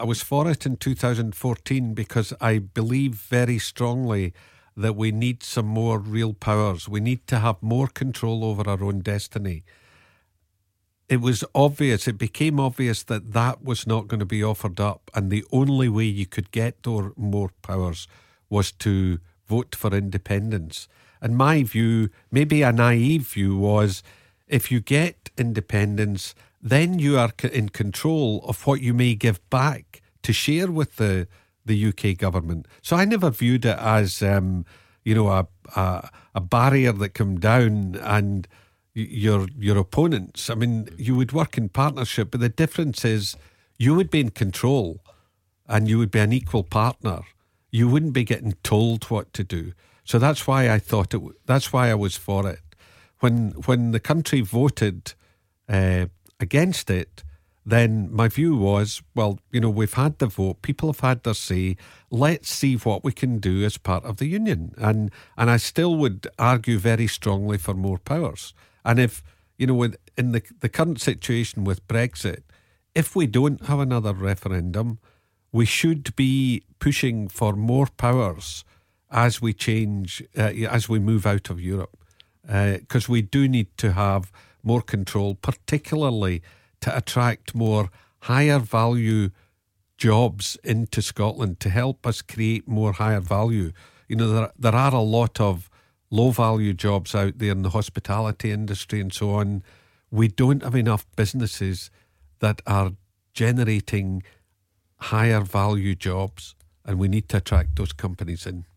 I was for it in 2014 because I believe very strongly that we need some more real powers. We need to have more control over our own destiny. It was obvious, it became obvious that that was not going to be offered up, and the only way you could get more powers was to vote for independence. And my view, maybe a naive view, was if you get independence, then you are in control of what you may give back to share with the UK government. So I never viewed it as, a barrier that come down and your opponents. I mean, you would work in partnership, but the difference is you would be in control and you would be an equal partner. You wouldn't be getting told what to do. So that's why I thought that's why I was for it. When the country voted against it, then my view was, well, we've had the vote, people have had their say, let's see what we can do as part of the union. And I still would argue very strongly for more powers. And if, in the current situation with Brexit, if we don't have another referendum, we should be pushing for more powers as we change, as we move out of Europe. Because we do need to have more control, particularly to attract more higher value jobs into Scotland to help us create more higher value. There are a lot of low value jobs out there in the hospitality industry and so on. We don't have enough businesses that are generating higher value jobs, and we need to attract those companies in.